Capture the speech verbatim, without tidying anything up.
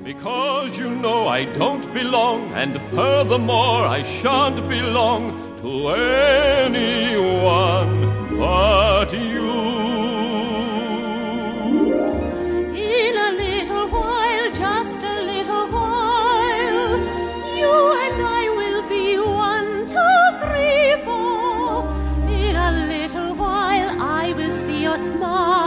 Because you know I don't belong, and furthermore I shan't belong to anyone but you. In a little while, just a little while, you and I will be one, two, three, four. In a little while I will see your smile.